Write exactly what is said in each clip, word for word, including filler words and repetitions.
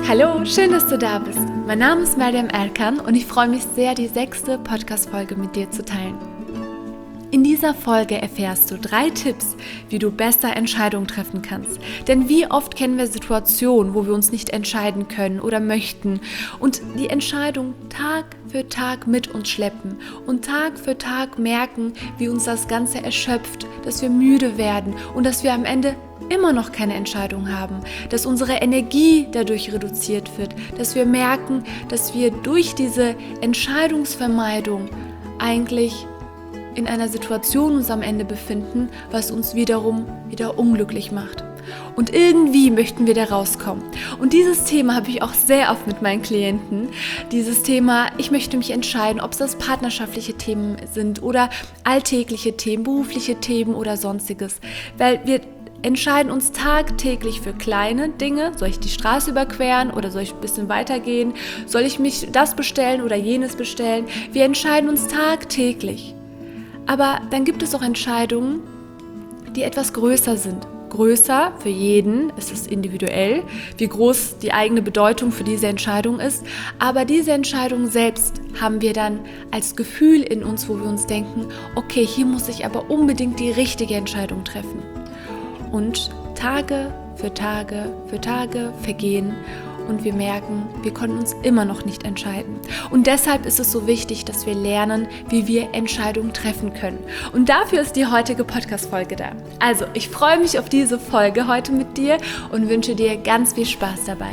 Hallo, schön, dass du da bist. Mein Name ist Meryem Erkan und ich freue mich sehr, die sechste Podcast-Folge mit dir zu teilen. In dieser Folge erfährst du drei Tipps, wie du besser Entscheidungen treffen kannst. Denn wie oft kennen wir Situationen, wo wir uns nicht entscheiden können oder möchten und die Entscheidung Tag für Tag mit uns schleppen und Tag für Tag merken, wie uns das Ganze erschöpft, dass wir müde werden und dass wir am Ende immer noch keine Entscheidung haben, dass unsere Energie dadurch reduziert wird, dass wir merken, dass wir durch diese Entscheidungsvermeidung eigentlich in einer Situation uns am Ende befinden, was uns wiederum wieder unglücklich macht. Und irgendwie möchten wir da rauskommen. Und dieses Thema habe ich auch sehr oft mit meinen Klienten. Dieses Thema, ich möchte mich entscheiden, ob es das partnerschaftliche Themen sind oder alltägliche Themen, berufliche Themen oder sonstiges. Weil wir entscheiden uns tagtäglich für kleine Dinge. Soll ich die Straße überqueren oder soll ich ein bisschen weitergehen? Soll ich mich das bestellen oder jenes bestellen? Wir entscheiden uns tagtäglich. Aber dann gibt es auch Entscheidungen, die etwas größer sind. Größer für jeden, es ist individuell, wie groß die eigene Bedeutung für diese Entscheidung ist. Aber diese Entscheidung selbst haben wir dann als Gefühl in uns, wo wir uns denken, okay, hier muss ich aber unbedingt die richtige Entscheidung treffen. Und Tage für Tage für Tage vergehen und wir merken, wir konnten uns immer noch nicht entscheiden. Und deshalb ist es so wichtig, dass wir lernen, wie wir Entscheidungen treffen können. Und dafür ist die heutige Podcast-Folge da. Also, ich freue mich auf diese Folge heute mit dir und wünsche dir ganz viel Spaß dabei.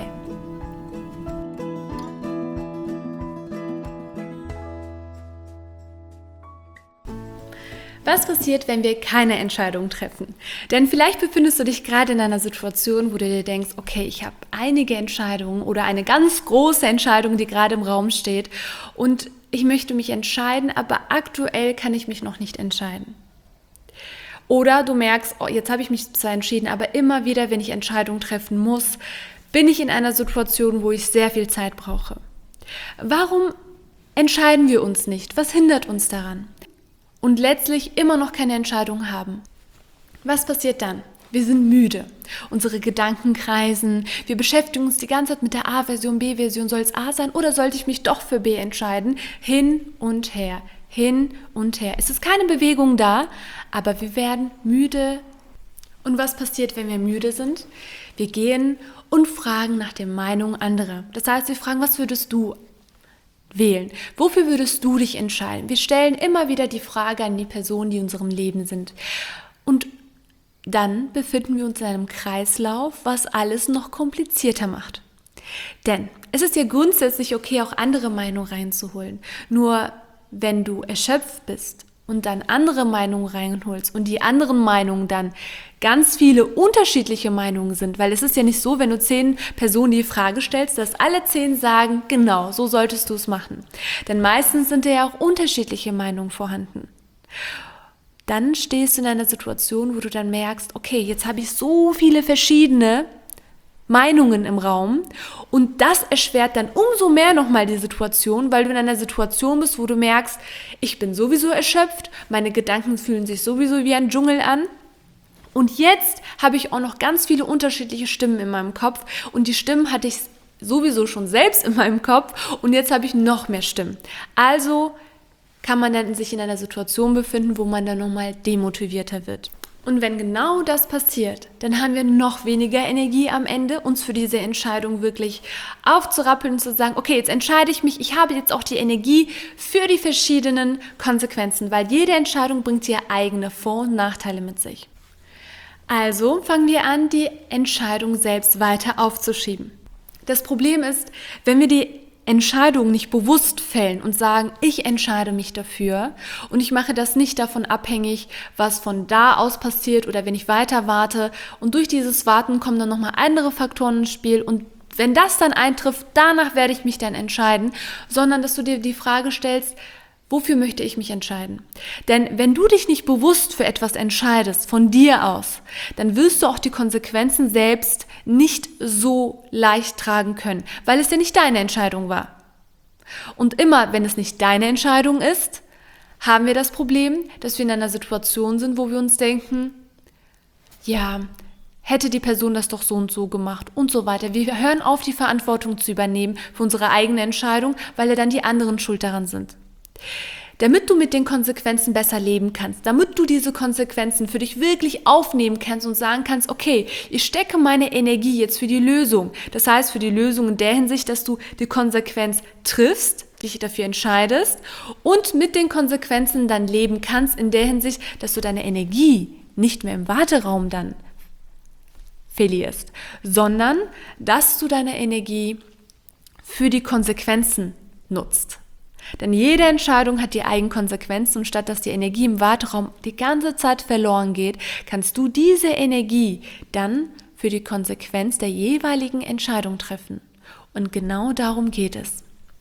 Was passiert, wenn wir keine Entscheidung treffen? Denn vielleicht befindest du dich gerade in einer Situation, wo du dir denkst, okay, ich habe einige Entscheidungen oder eine ganz große Entscheidung, die gerade im Raum steht und ich möchte mich entscheiden, aber aktuell kann ich mich noch nicht entscheiden. Oder du merkst, oh, jetzt habe ich mich zwar entschieden, aber immer wieder, wenn ich Entscheidungen treffen muss, bin ich in einer Situation, wo ich sehr viel Zeit brauche. Warum entscheiden wir uns nicht? Was hindert uns daran? Und letztlich immer noch keine Entscheidung haben. Was passiert dann? Wir sind müde. Unsere Gedanken kreisen. Wir beschäftigen uns die ganze Zeit mit der A-Version, B-Version. Soll es A sein oder sollte ich mich doch für B entscheiden? Hin und her, hin und her. Es ist keine Bewegung da, aber wir werden müde. Und was passiert, wenn wir müde sind? Wir gehen und fragen nach der Meinung anderer. Das heißt, wir fragen, was würdest du wählen? Wofür würdest du dich entscheiden? Wir stellen immer wieder die Frage an die Personen, die in unserem Leben sind. Und dann befinden wir uns in einem Kreislauf, was alles noch komplizierter macht. Denn es ist ja grundsätzlich okay, auch andere Meinungen reinzuholen. Nur wenn du erschöpft bist und dann andere Meinungen reinholst und die anderen Meinungen dann ganz viele unterschiedliche Meinungen sind, weil es ist ja nicht so, wenn du zehn Personen die Frage stellst, dass alle zehn sagen, genau, so solltest du es machen. Denn meistens sind ja auch unterschiedliche Meinungen vorhanden. Dann stehst du in einer Situation, wo du dann merkst, okay, jetzt habe ich so viele verschiedene Meinungen im Raum und das erschwert dann umso mehr nochmal die Situation, weil du in einer Situation bist, wo du merkst, ich bin sowieso erschöpft, meine Gedanken fühlen sich sowieso wie ein Dschungel an und jetzt habe ich auch noch ganz viele unterschiedliche Stimmen in meinem Kopf und die Stimmen hatte ich sowieso schon selbst in meinem Kopf und jetzt habe ich noch mehr Stimmen. Also kann man dann sich in einer Situation befinden, wo man dann nochmal demotivierter wird. Und wenn genau das passiert, dann haben wir noch weniger Energie am Ende, uns für diese Entscheidung wirklich aufzurappeln und zu sagen, okay, jetzt entscheide ich mich, ich habe jetzt auch die Energie für die verschiedenen Konsequenzen, weil jede Entscheidung bringt ihr eigene Vor- und Nachteile mit sich. Also fangen wir an, die Entscheidung selbst weiter aufzuschieben. Das Problem ist, wenn wir die Entscheidungen nicht bewusst fällen und sagen, ich entscheide mich dafür und ich mache das nicht davon abhängig, was von da aus passiert oder wenn ich weiter warte und durch dieses Warten kommen dann nochmal andere Faktoren ins Spiel und wenn das dann eintrifft, danach werde ich mich dann entscheiden, sondern dass du dir die Frage stellst, wofür möchte ich mich entscheiden? Denn wenn du dich nicht bewusst für etwas entscheidest, von dir aus, dann wirst du auch die Konsequenzen selbst nicht so leicht tragen können, weil es ja nicht deine Entscheidung war. Und immer, wenn es nicht deine Entscheidung ist, haben wir das Problem, dass wir in einer Situation sind, wo wir uns denken, ja, hätte die Person das doch so und so gemacht und so weiter. Wir hören auf, die Verantwortung zu übernehmen für unsere eigene Entscheidung, weil ja dann die anderen schuld daran sind. Damit du mit den Konsequenzen besser leben kannst, damit du diese Konsequenzen für dich wirklich aufnehmen kannst und sagen kannst, okay, ich stecke meine Energie jetzt für die Lösung. Das heißt, für die Lösung in der Hinsicht, dass du die Konsequenz triffst, dich dafür entscheidest und mit den Konsequenzen dann leben kannst in der Hinsicht, dass du deine Energie nicht mehr im Warteraum dann verlierst, sondern dass du deine Energie für die Konsequenzen nutzt. Denn jede Entscheidung hat die eigenen Konsequenzen und statt dass die Energie im Warteraum die ganze Zeit verloren geht, kannst du diese Energie dann für die Konsequenz der jeweiligen Entscheidung treffen. Und genau darum geht es.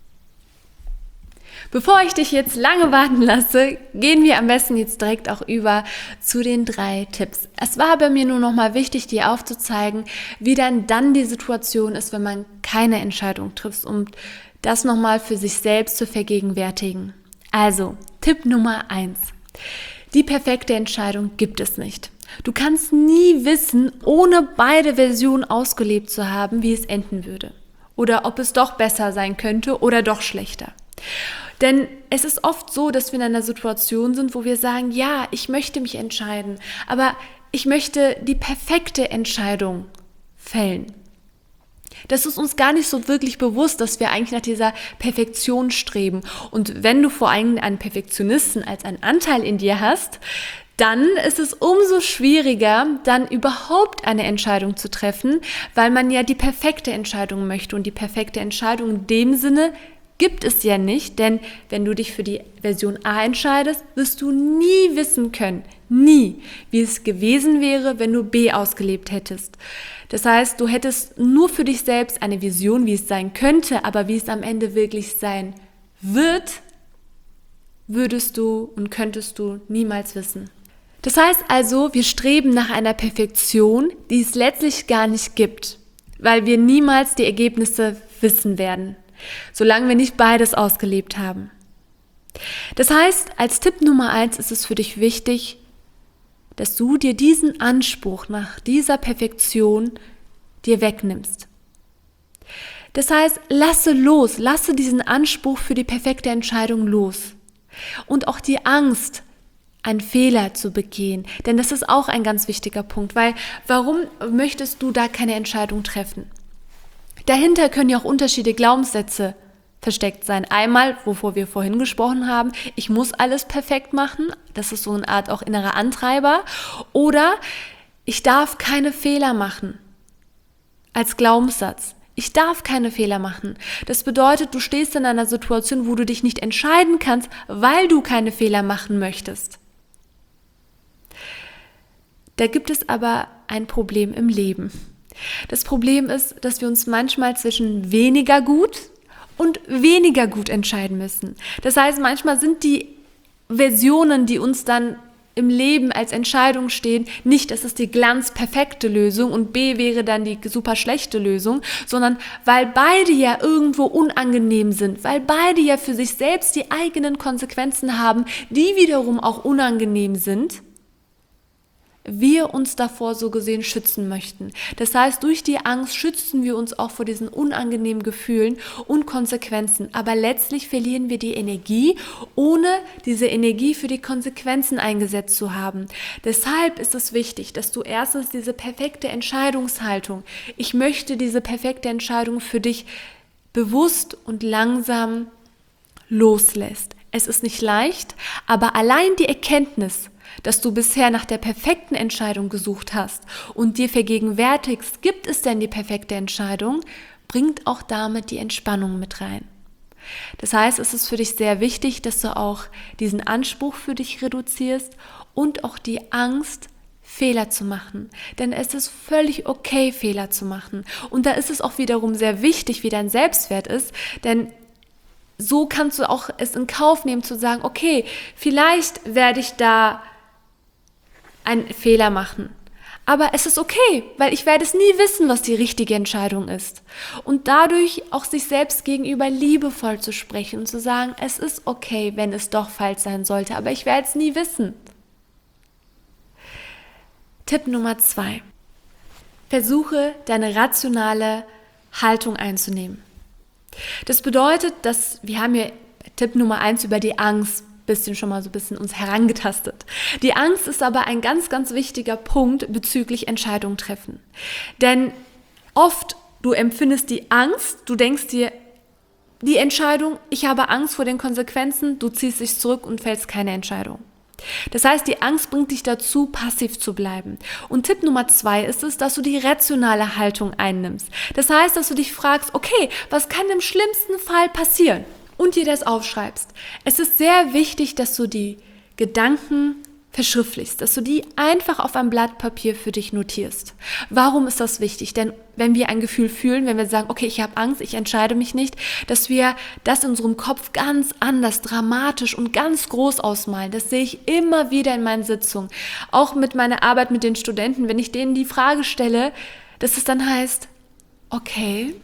Bevor ich dich jetzt lange warten lasse, gehen wir am besten jetzt direkt auch über zu den drei Tipps. Es war bei mir nur noch mal wichtig, dir aufzuzeigen, wie dann dann die Situation ist, wenn man keine Entscheidung trifft, um das nochmal für sich selbst zu vergegenwärtigen. Also, Tipp Nummer eins. Die perfekte Entscheidung gibt es nicht. Du kannst nie wissen, ohne beide Versionen ausgelebt zu haben, wie es enden würde. Oder ob es doch besser sein könnte oder doch schlechter. Denn es ist oft so, dass wir in einer Situation sind, wo wir sagen, ja, ich möchte mich entscheiden, aber ich möchte die perfekte Entscheidung fällen. Das ist uns gar nicht so wirklich bewusst, dass wir eigentlich nach dieser Perfektion streben. Und wenn du vor allem einen Perfektionisten als einen Anteil in dir hast, dann ist es umso schwieriger, dann überhaupt eine Entscheidung zu treffen, weil man ja die perfekte Entscheidung möchte. Und die perfekte Entscheidung in dem Sinne gibt es ja nicht, denn wenn du dich für die Version A entscheidest, wirst du nie wissen können, nie, wie es gewesen wäre, wenn du B ausgelebt hättest. Das heißt, du hättest nur für dich selbst eine Vision, wie es sein könnte, aber wie es am Ende wirklich sein wird, würdest du und könntest du niemals wissen. Das heißt also, wir streben nach einer Perfektion, die es letztlich gar nicht gibt, weil wir niemals die Ergebnisse wissen werden, solange wir nicht beides ausgelebt haben. Das heißt, als Tipp Nummer eins ist es für dich wichtig, dass du dir diesen Anspruch nach dieser Perfektion dir wegnimmst. Das heißt, lasse los, lasse diesen Anspruch für die perfekte Entscheidung los. Und auch die Angst, einen Fehler zu begehen. Denn das ist auch ein ganz wichtiger Punkt, weil warum möchtest du da keine Entscheidung treffen? Dahinter können ja auch unterschiedliche Glaubenssätze versteckt sein. Einmal, wovor wir vorhin gesprochen haben, ich muss alles perfekt machen. Das ist so eine Art auch innerer Antreiber. Oder ich darf keine Fehler machen. Als Glaubenssatz. Ich darf keine Fehler machen. Das bedeutet, du stehst in einer Situation, wo du dich nicht entscheiden kannst, weil du keine Fehler machen möchtest. Da gibt es aber ein Problem im Leben. Das Problem ist, dass wir uns manchmal zwischen weniger gut und weniger gut entscheiden müssen. Das heißt, manchmal sind die Versionen, die uns dann im Leben als Entscheidung stehen, nicht, das ist die glanzperfekte Lösung und B wäre dann die super schlechte Lösung, sondern weil beide ja irgendwo unangenehm sind, weil beide ja für sich selbst die eigenen Konsequenzen haben, die wiederum auch unangenehm sind, wir uns davor so gesehen schützen möchten. Das heißt, durch die Angst schützen wir uns auch vor diesen unangenehmen Gefühlen und Konsequenzen. Aber letztlich verlieren wir die Energie, ohne diese Energie für die Konsequenzen eingesetzt zu haben. Deshalb ist es wichtig, dass du erstens diese perfekte Entscheidungshaltung, ich möchte diese perfekte Entscheidung für dich bewusst und langsam loslässt. Es ist nicht leicht, aber allein die Erkenntnis, dass du bisher nach der perfekten Entscheidung gesucht hast und dir vergegenwärtigst, gibt es denn die perfekte Entscheidung, bringt auch damit die Entspannung mit rein. Das heißt, es ist für dich sehr wichtig, dass du auch diesen Anspruch für dich reduzierst und auch die Angst, Fehler zu machen. Denn es ist völlig okay, Fehler zu machen. Und da ist es auch wiederum sehr wichtig, wie dein Selbstwert ist, denn so kannst du auch es in Kauf nehmen, zu sagen, okay, vielleicht werde ich da einen Fehler machen. Aber es ist okay, weil ich werde es nie wissen, was die richtige Entscheidung ist. Und dadurch auch sich selbst gegenüber liebevoll zu sprechen und zu sagen, es ist okay, wenn es doch falsch sein sollte, aber ich werde es nie wissen. Tipp Nummer zwei. versuche deine rationale Haltung einzunehmen. Das bedeutet, dass wir haben hier Tipp Nummer eins über die Angst bisschen schon mal so ein bisschen uns herangetastet. Die Angst ist aber ein ganz, ganz wichtiger Punkt bezüglich Entscheidungen treffen. Denn oft, du empfindest die Angst, du denkst dir, die Entscheidung, ich habe Angst vor den Konsequenzen, du ziehst dich zurück und fällst keine Entscheidung. Das heißt, die Angst bringt dich dazu, passiv zu bleiben. Und Tipp Nummer zwei ist es, dass du die rationale Haltung einnimmst. Das heißt, dass du dich fragst, okay, was kann im schlimmsten Fall passieren? Und dir das aufschreibst. Es ist sehr wichtig, dass du die Gedanken verschriftlichst, dass du die einfach auf ein Blatt Papier für dich notierst. Warum ist das wichtig? Denn wenn wir ein Gefühl fühlen, wenn wir sagen, okay, ich habe Angst, ich entscheide mich nicht, dass wir das in unserem Kopf ganz anders, dramatisch und ganz groß ausmalen. Das sehe ich immer wieder in meinen Sitzungen. Auch mit meiner Arbeit mit den Studenten, wenn ich denen die Frage stelle, dass es dann heißt, okay,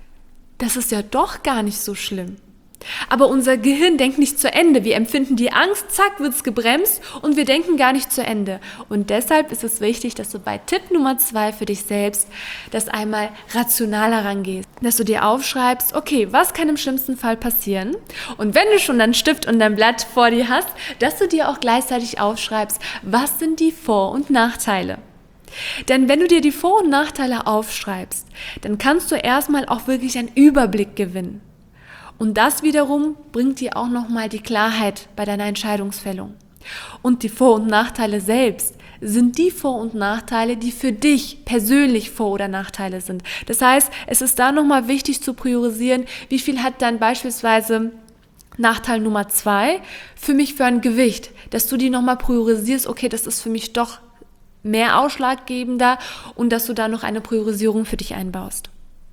das ist ja doch gar nicht so schlimm. Aber unser Gehirn denkt nicht zu Ende. Wir empfinden die Angst, zack, wird's gebremst und wir denken gar nicht zu Ende. Und deshalb ist es wichtig, dass du bei Tipp Nummer zwei für dich selbst das einmal rationaler rangehst. Dass du dir aufschreibst, okay, was kann im schlimmsten Fall passieren? Und wenn du schon deinen Stift und dein Blatt vor dir hast, dass du dir auch gleichzeitig aufschreibst, was sind die Vor- und Nachteile? Denn wenn du dir die Vor- und Nachteile aufschreibst, dann kannst du erstmal auch wirklich einen Überblick gewinnen. Und das wiederum bringt dir auch nochmal die Klarheit bei deiner Entscheidungsfällung. Und die Vor- und Nachteile selbst sind die Vor- und Nachteile, die für dich persönlich Vor- oder Nachteile sind. Das heißt, es ist da nochmal wichtig zu priorisieren, wie viel hat dann beispielsweise Nachteil Nummer zwei für mich für ein Gewicht, dass du die nochmal priorisierst, okay, das ist für mich doch mehr ausschlaggebender und dass du da noch eine Priorisierung für dich einbaust.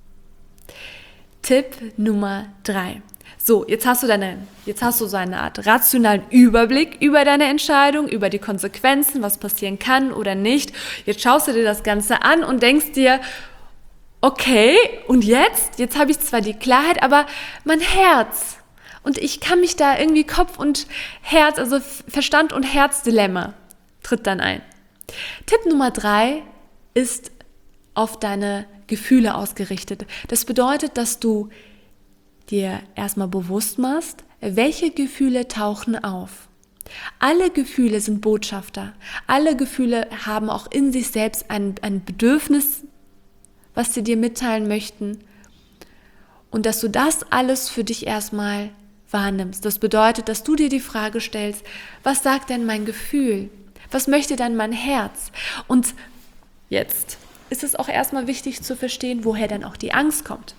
Tipp Nummer drei. So, jetzt hast du deine, jetzt hast du so eine Art rationalen Überblick über deine Entscheidung, über die Konsequenzen, was passieren kann oder nicht. Jetzt schaust du dir das Ganze an und denkst dir, okay, und jetzt? Jetzt habe ich zwar die Klarheit, aber mein Herz. Und ich kann mich da irgendwie Kopf und Herz, also Verstand und Herzdilemma tritt dann ein. Tipp Nummer drei ist auf deine Gefühle ausgerichtet. Das bedeutet, dass du dir erstmal bewusst machst, welche Gefühle tauchen auf. Alle Gefühle sind Botschafter. Alle Gefühle haben auch in sich selbst ein, ein Bedürfnis, was sie dir mitteilen möchten. Und dass du das alles für dich erstmal wahrnimmst. Das bedeutet, dass du dir die Frage stellst, was sagt denn mein Gefühl? Was möchte denn mein Herz? Und jetzt ist es auch erstmal wichtig zu verstehen, woher dann auch die Angst kommt.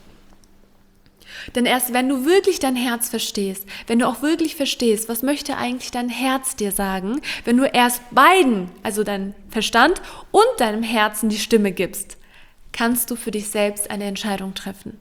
Denn erst wenn du wirklich dein Herz verstehst, wenn du auch wirklich verstehst, was möchte eigentlich dein Herz dir sagen, wenn du erst beiden, also deinem Verstand und deinem Herzen die Stimme gibst, kannst du für dich selbst eine Entscheidung treffen.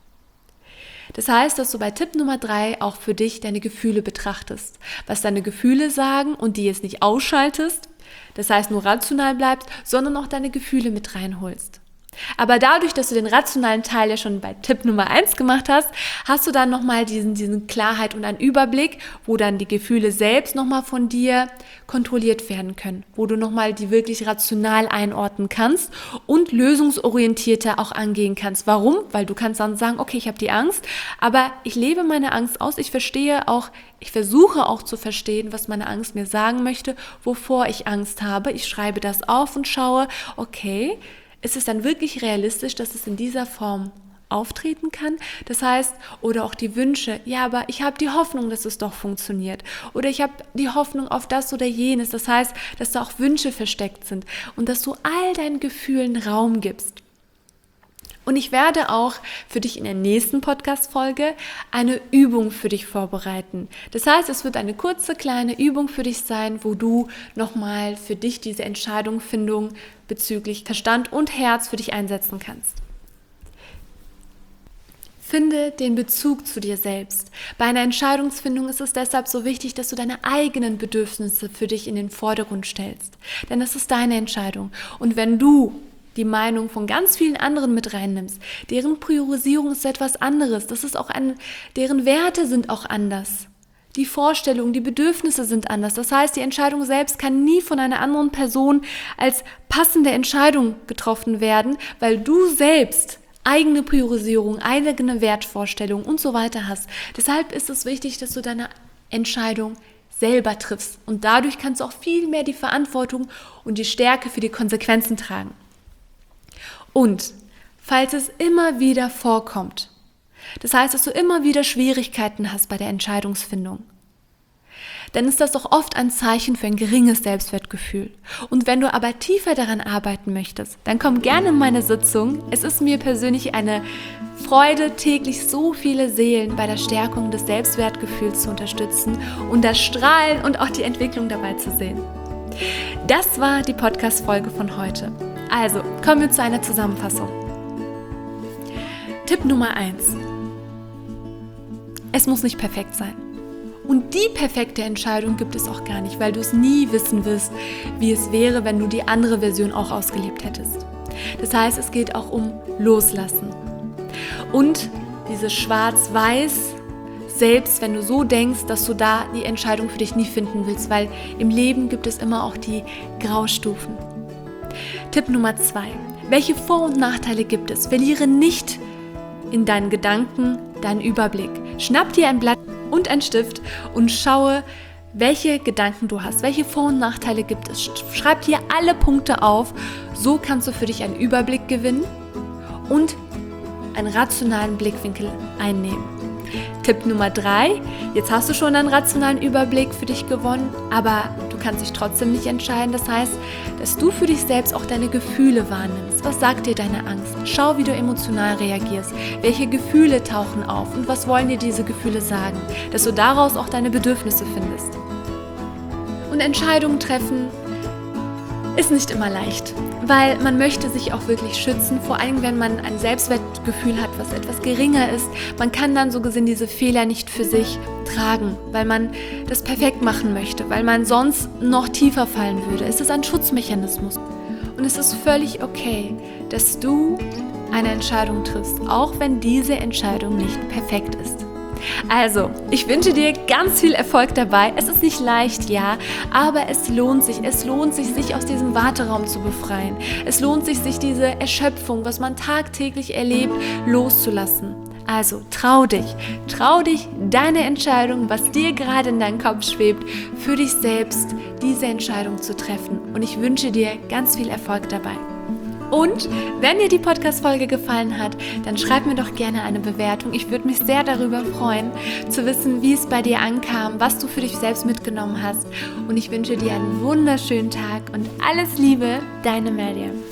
Das heißt, dass du bei Tipp Nummer drei auch für dich deine Gefühle betrachtest, was deine Gefühle sagen und die jetzt nicht ausschaltest, das heißt nur rational bleibst, sondern auch deine Gefühle mit reinholst. Aber dadurch, dass du den rationalen Teil ja schon bei Tipp Nummer eins gemacht hast, hast du dann nochmal diesen, diesen Klarheit und einen Überblick, wo dann die Gefühle selbst nochmal von dir kontrolliert werden können, wo du nochmal die wirklich rational einordnen kannst und lösungsorientierter auch angehen kannst. Warum? Weil du kannst dann sagen, okay, ich habe die Angst, aber ich lebe meine Angst aus, ich verstehe auch, ich versuche auch zu verstehen, was meine Angst mir sagen möchte, wovor ich Angst habe. Ich schreibe das auf und schaue, okay, ist es dann wirklich realistisch, dass es in dieser Form auftreten kann? Das heißt, oder auch die Wünsche, ja, aber ich habe die Hoffnung, dass es doch funktioniert. Oder ich habe die Hoffnung auf das oder jenes. Das heißt, dass da auch Wünsche versteckt sind und dass du all deinen Gefühlen Raum gibst. Und ich werde auch für dich in der nächsten Podcast-Folge eine Übung für dich vorbereiten. Das heißt, es wird eine kurze, kleine Übung für dich sein, wo du nochmal für dich diese Entscheidungsfindung bezüglich Verstand und Herz für dich einsetzen kannst. Finde den Bezug zu dir selbst. Bei einer Entscheidungsfindung ist es deshalb so wichtig, dass du deine eigenen Bedürfnisse für dich in den Vordergrund stellst. Denn das ist deine Entscheidung. Und wenn du die Meinung von ganz vielen anderen mit reinnimmst, deren Priorisierung ist etwas anderes, das ist auch ein, deren Werte sind auch anders, Die Vorstellungen, die Bedürfnisse sind anders. Das heißt, die Entscheidung selbst kann nie von einer anderen Person als passende Entscheidung getroffen werden, weil du selbst eigene Priorisierung, eigene Wertvorstellungen und so weiter hast. Deshalb ist es wichtig, dass du deine Entscheidung selber triffst. Und dadurch kannst du auch viel mehr die Verantwortung und die Stärke für die Konsequenzen tragen. Und falls es immer wieder vorkommt, das heißt, dass du immer wieder Schwierigkeiten hast bei der Entscheidungsfindung, dann ist das doch oft ein Zeichen für ein geringes Selbstwertgefühl. Und wenn du aber tiefer daran arbeiten möchtest, dann komm gerne in meine Sitzung. Es ist mir persönlich eine Freude, täglich so viele Seelen bei der Stärkung des Selbstwertgefühls zu unterstützen und das Strahlen und auch die Entwicklung dabei zu sehen. Das war die Podcast-Folge von heute. Also, kommen wir zu einer Zusammenfassung. Tipp Nummer eins. Es muss nicht perfekt sein. Und die perfekte Entscheidung gibt es auch gar nicht, weil du es nie wissen wirst, wie es wäre, wenn du die andere Version auch ausgelebt hättest. Das heißt, es geht auch um Loslassen. Und dieses Schwarz-Weiß, selbst wenn du so denkst, dass du da die Entscheidung für dich nie finden willst, weil im Leben gibt es immer auch die Graustufen. Tipp Nummer zwei. Welche Vor- und Nachteile gibt es? Verliere nicht in deinen Gedanken deinen Überblick. Schnapp dir ein Blatt und ein Stift und schaue, welche Gedanken du hast, welche Vor- und Nachteile gibt es. Schreib dir alle Punkte auf, so kannst du für dich einen Überblick gewinnen und einen rationalen Blickwinkel einnehmen. Tipp Nummer drei, jetzt hast du schon einen rationalen Überblick für dich gewonnen, aber du kannst dich trotzdem nicht entscheiden. Das heißt, dass du für dich selbst auch deine Gefühle wahrnimmst. Was sagt dir deine Angst? Schau, wie du emotional reagierst. Welche Gefühle tauchen auf und was wollen dir diese Gefühle sagen? Dass du daraus auch deine Bedürfnisse findest. Und Entscheidungen treffen ist nicht immer leicht, weil man möchte sich auch wirklich schützen, vor allem wenn man ein Selbstwertgefühl hat, was etwas geringer ist. Man kann dann so gesehen diese Fehler nicht für sich tragen, weil man das perfekt machen möchte, weil man sonst noch tiefer fallen würde. Es ist ein Schutzmechanismus und es ist völlig okay, dass du eine Entscheidung triffst, auch wenn diese Entscheidung nicht perfekt ist. Also, ich wünsche dir ganz viel Erfolg dabei. Es ist nicht leicht, ja, aber es lohnt sich. Es lohnt sich, sich aus diesem Warteraum zu befreien. Es lohnt sich, sich diese Erschöpfung, was man tagtäglich erlebt, loszulassen. Also, trau dich. Trau dich, deine Entscheidung, was dir gerade in deinem Kopf schwebt, für dich selbst diese Entscheidung zu treffen. Und ich wünsche dir ganz viel Erfolg dabei. Und wenn dir die Podcast-Folge gefallen hat, dann schreib mir doch gerne eine Bewertung. Ich würde mich sehr darüber freuen, zu wissen, wie es bei dir ankam, was du für dich selbst mitgenommen hast. Und ich wünsche dir einen wunderschönen Tag und alles Liebe, deine Miriam.